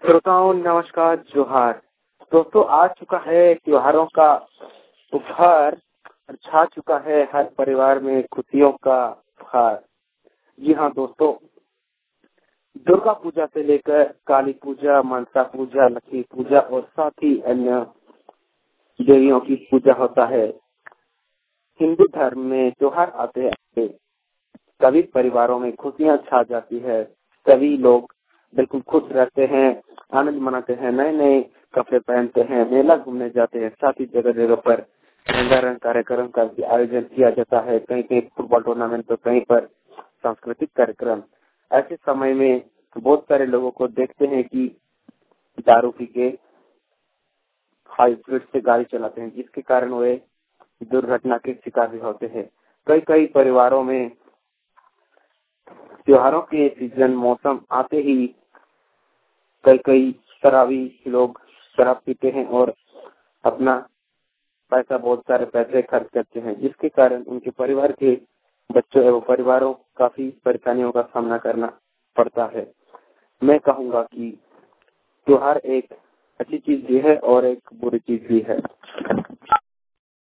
श्रोताओं नमस्कार, जोहार। दोस्तों, आ चुका है त्योहारों का उपहार और छा चुका है हर परिवार में खुशियों का बहार। जी हाँ दोस्तों, दुर्गा पूजा से लेकर काली पूजा, मनसा पूजा, लक्ष्मी पूजा और साथ ही अन्य देवियों की पूजा होता है। हिंदू धर्म में त्योहार आते हैं, सभी परिवारों में खुशियाँ छा जाती है। सभी लोग बिल्कुल खुश रहते हैं, आनंद मनाते हैं, नए नए कपड़े पहनते हैं, मेला घूमने जाते हैं। साथ ही जगह जगह पर रंगारंग कार्यक्रम का भी आयोजन किया जाता है। कहीं कहीं फुटबॉल टूर्नामेंट तो कहीं पर सांस्कृतिक कार्यक्रम। ऐसे समय में बहुत सारे लोगों को देखते हैं कि दारू पी के हाई स्पीड से गाड़ी चलाते हैं, जिसके कारण वे दुर्घटना के शिकार भी होते हैं। कई कई परिवारों में त्योहारों के सीजन मौसम आते ही कई कई शराबी लोग शराब पीते हैं और अपना पैसा, बहुत सारे पैसे खर्च करते हैं, जिसके कारण उनके परिवार के बच्चों एवं परिवारों काफी परेशानियों का सामना करना पड़ता है। मैं कहूँगा कि त्योहार एक अच्छी चीज भी है और एक बुरी चीज भी है।